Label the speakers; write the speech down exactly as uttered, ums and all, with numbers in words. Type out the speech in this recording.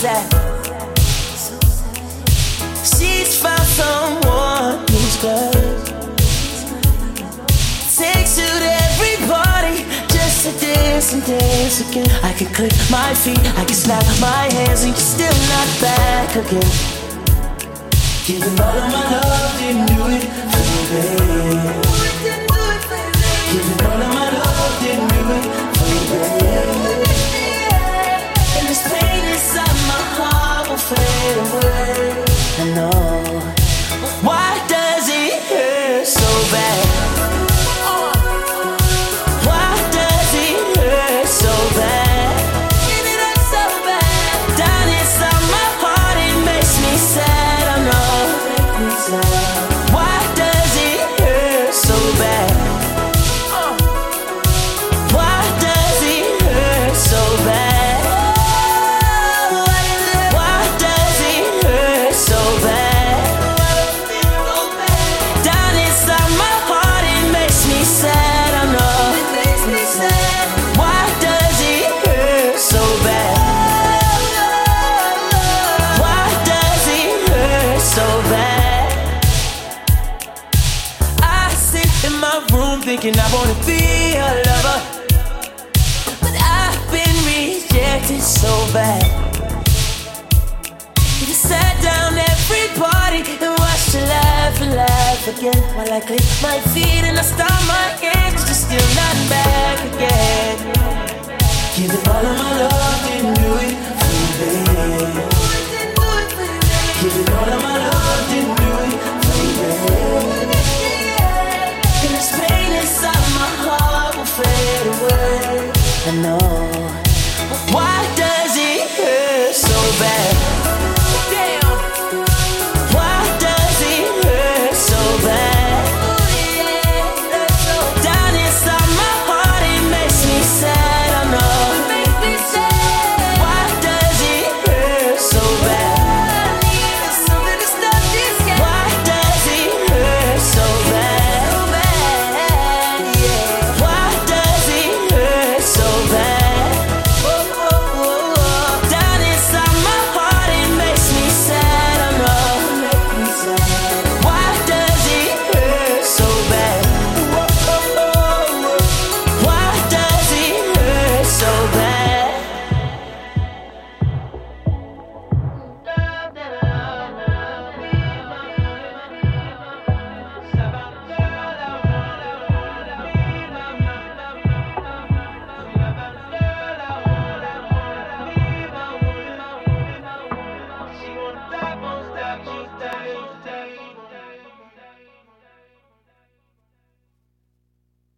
Speaker 1: sad. She's found someone who's good. Takes you to every party just to dance and dance again. I can click my feet, I can snap my hands, and you're still not back again. Giving all of my love, didn't do it for you, babe. Giving all of my love, didn't do it for you, babe. And this pain inside my heart will fade away. I know. Why does it hurt so bad? Why does it hurt so bad? It hurts so bad. Down inside my heart, it makes me sad. I know. Why does it hurt so bad? Why does it hurt so bad? Why does it hurt so bad? Down inside my heart, it makes me sad. I know. Why does it hurt so bad? Why does it hurt so bad? I sit in my room thinking I wanna be a lover, but I've been rejected so bad. You just sat down every party and watched you laugh and laugh again, while I click my feet and I stomp my hands, you're still not back again. Giving all of my love, didn't do it for you, babe. Giving all of my love, didn't do it for you, babe. And this pain inside my heart will fade away. I know. Why does it hurt so bad?